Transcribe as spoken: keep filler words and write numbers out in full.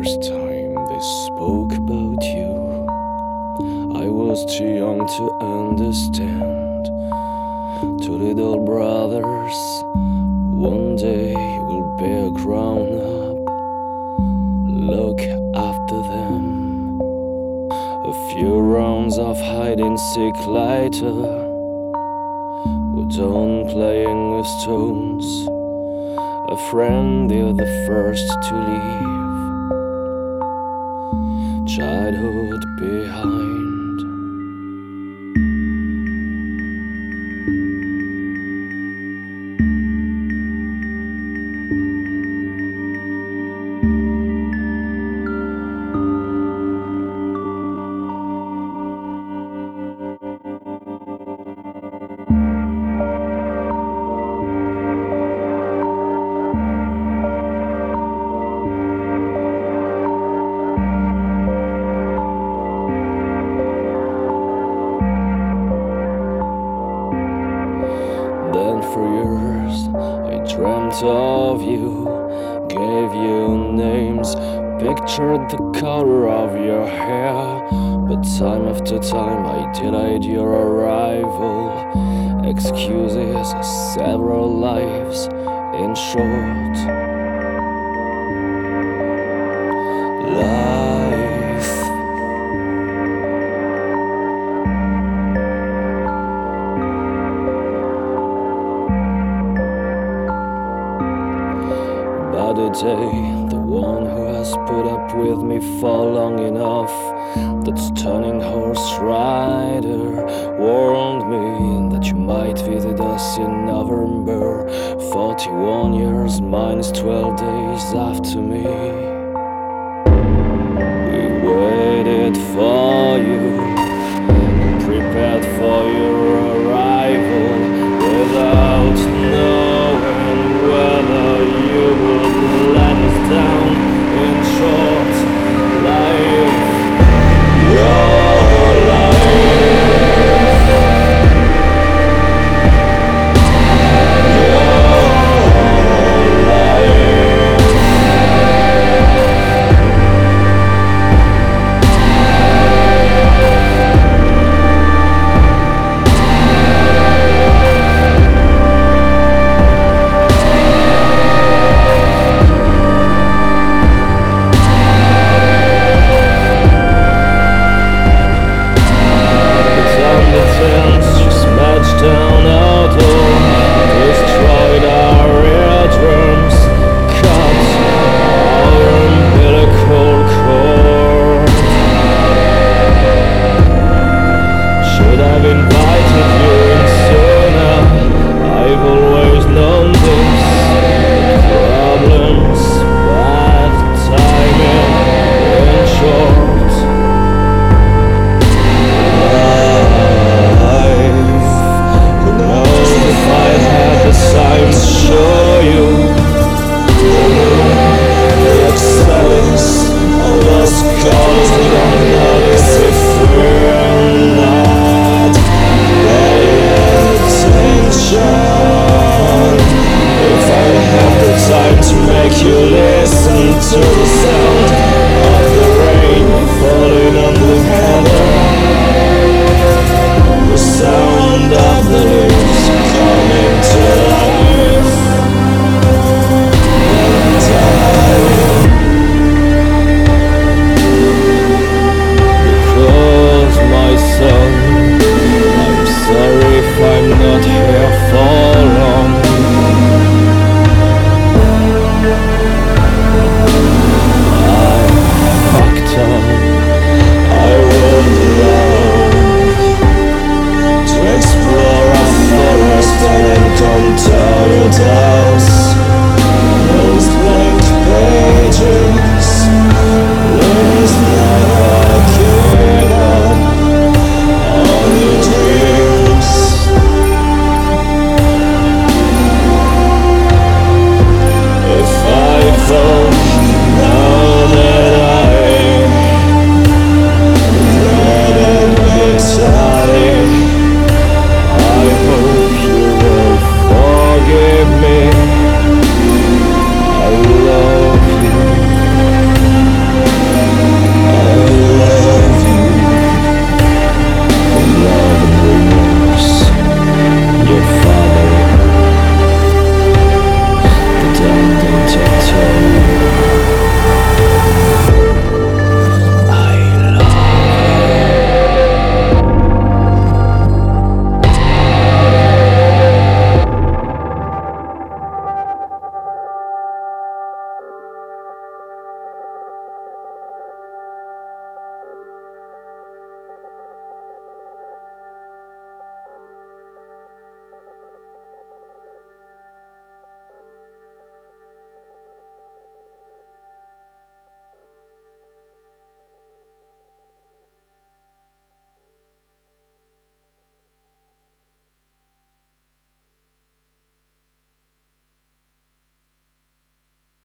first time they spoke about you, I was too young to understand. Two little brothers, one day will be a grown up. Look after them. A few rounds of hide and seek later, we're done playing with stones. A friend, they're the first to leave. Childhood behind. Then for years I dreamt of you, gave you names, pictured the color of your hair. But time after time I delayed your arrival. Excuses, several lives, in short, life. But a day, the one who has put up with me for long enough, that's turning horse rider, warned me that you might visit us in November. Forty-one years minus twelve days after me.